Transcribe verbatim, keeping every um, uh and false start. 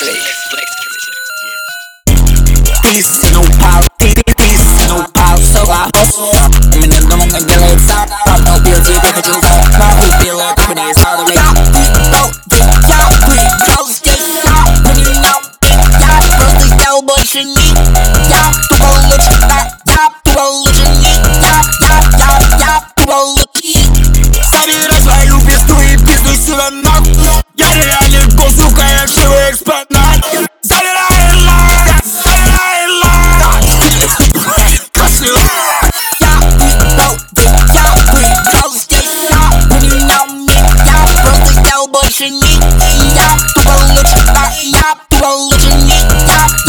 Пицца, ну пал, ты пицца, ну пал, сова. Именно дома как делает сам. Правда убил тебя, хочу знать. Нахуй белая, как мне садовый. Я выиграл, я выиграл здесь. Я выиграл, я просто сделал больше не. Я тупо лучше, да, я тупо лучше не. Я, я, я, я тупо лучше. Собирай свою пизду и пизду сюда нахуй. Я реальный босс, сука, я живой экспонат. Забирай лайк, забирай лайк. Красиво. Я выиграл, я выиграл здесь. Я выиграл мир, я просто сделал больше не. Я тупо лучше, да, я тупо лучше не. Я